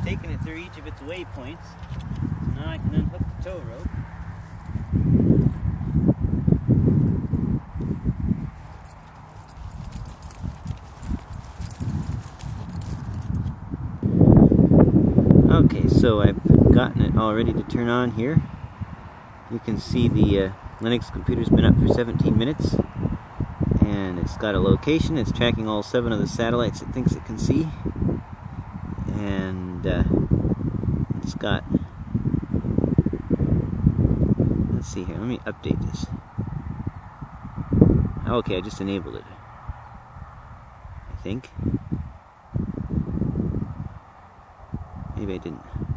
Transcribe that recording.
taken it through each of its waypoints. So now I can unhook the tow rope. Okay, so I've gotten it all ready to turn on here. You can see the Linux computer's been up for 17 minutes. And it's got a location. It's tracking all 7 of the satellites it thinks it can see. And it's got... Let's see here. Let me update this. Okay, I just enabled it. I think. Maybe I didn't.